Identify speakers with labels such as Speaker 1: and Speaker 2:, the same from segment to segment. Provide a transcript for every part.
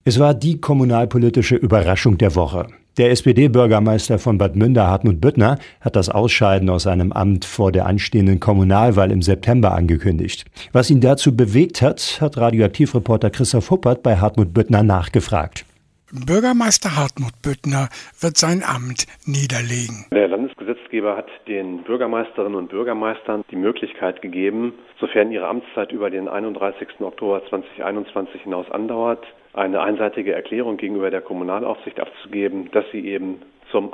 Speaker 1: Es war die kommunalpolitische Überraschung der Woche. Der SPD-Bürgermeister von Bad Münder, Hartmut Büttner, hat das Ausscheiden aus seinem Amt vor der anstehenden Kommunalwahl im September angekündigt. Was ihn dazu bewegt hat, hat Radioaktivreporter Christoph Huppert bei Hartmut Büttner nachgefragt.
Speaker 2: Bürgermeister Hartmut Büttner wird sein Amt niederlegen.
Speaker 3: Der Landesgesetzgeber hat den Bürgermeisterinnen und Bürgermeistern die Möglichkeit gegeben, sofern ihre Amtszeit über den 31. Oktober 2021 hinaus andauert, eine einseitige Erklärung gegenüber der Kommunalaufsicht abzugeben, dass sie eben zum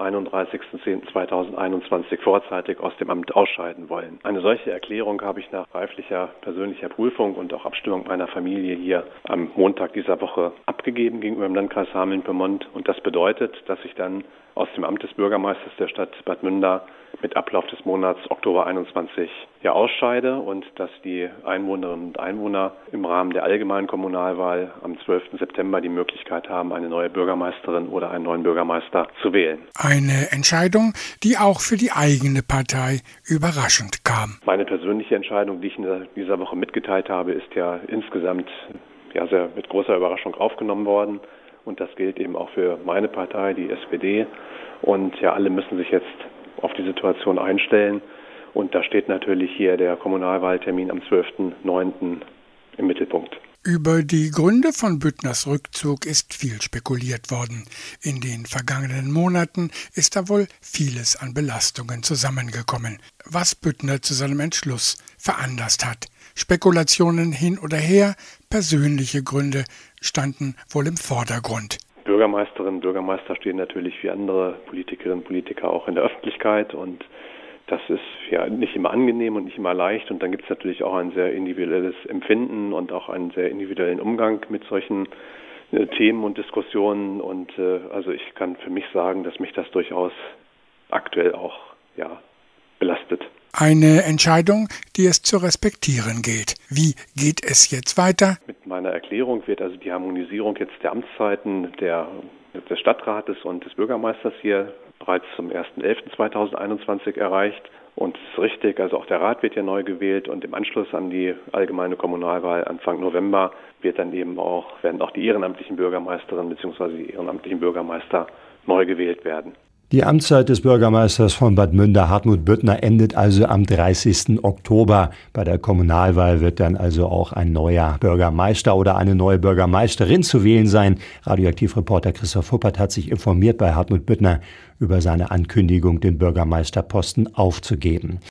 Speaker 3: 31.10.2021 vorzeitig aus dem Amt ausscheiden wollen. Eine solche Erklärung habe ich nach reiflicher persönlicher Prüfung und auch Abstimmung meiner Familie hier am Montag dieser Woche abgegeben gegenüber dem Landkreis Hameln-Pyrmont. Und das bedeutet, dass ich dann aus dem Amt des Bürgermeisters der Stadt Bad Münder mit Ablauf des Monats Oktober 21 ausscheide und dass die Einwohnerinnen und Einwohner im Rahmen der allgemeinen Kommunalwahl am 12. September die Möglichkeit haben, eine neue Bürgermeisterin oder einen neuen Bürgermeister zu wählen.
Speaker 2: Eine Entscheidung, die auch für die eigene Partei überraschend kam.
Speaker 3: Meine persönliche Entscheidung, die ich in dieser Woche mitgeteilt habe, ist ja insgesamt sehr mit großer Überraschung aufgenommen worden. Und das gilt eben auch für meine Partei, die SPD. Und alle müssen sich jetzt auf die Situation einstellen. Und da steht natürlich hier der Kommunalwahltermin am 12.09. im Mittelpunkt.
Speaker 2: Über die Gründe von Büttners Rückzug ist viel spekuliert worden. In den vergangenen Monaten ist da wohl vieles an Belastungen zusammengekommen, was Büttner zu seinem Entschluss veranlasst hat. Spekulationen hin oder her, persönliche Gründe standen wohl im Vordergrund.
Speaker 3: Bürgermeisterinnen und Bürgermeister stehen natürlich wie andere Politikerinnen und Politiker auch in der Öffentlichkeit und das ist nicht immer angenehm und nicht immer leicht und dann gibt es natürlich auch ein sehr individuelles Empfinden und auch einen sehr individuellen Umgang mit solchen Themen und Diskussionen und also ich kann für mich sagen, dass mich das durchaus aktuell auch belastet.
Speaker 2: Eine Entscheidung, die es zu respektieren gilt. Wie geht es jetzt weiter?
Speaker 3: Mit meiner Erklärung wird also die Harmonisierung jetzt der Amtszeiten des Stadtrates und des Bürgermeisters hier bereits zum 1.11.2021 erreicht. Und es ist richtig, also auch der Rat wird ja neu gewählt und im Anschluss an die allgemeine Kommunalwahl Anfang November werden auch die ehrenamtlichen Bürgermeisterinnen bzw. die ehrenamtlichen Bürgermeister neu gewählt werden.
Speaker 1: Die Amtszeit des Bürgermeisters von Bad Münder, Hartmut Büttner, endet also am 30. Oktober. Bei der Kommunalwahl wird dann also auch ein neuer Bürgermeister oder eine neue Bürgermeisterin zu wählen sein. Radioaktivreporter Christoph Huppert hat sich informiert bei Hartmut Büttner über seine Ankündigung, den Bürgermeisterposten aufzugeben.